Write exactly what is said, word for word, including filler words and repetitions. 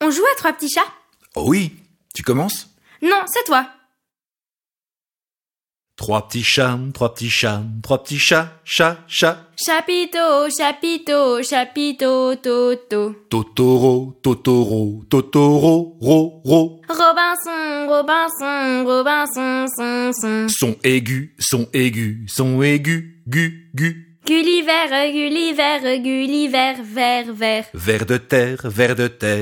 On joue à trois petits chats? Oh oui, tu commences? Non, c'est toi. Trois petits chats, trois petits chats, trois petits chats, chat, chat. Chapito, chapito, chapito, toto. Totoro, Totoro, Totoro, ro, ro. Robinson, Robinson, Robinson, son, son. Son aigu, son aigu, son aigu, gu, gu. Gulliver, Gulliver, Gulliver, vert, vert. Ver de terre, ver de terre.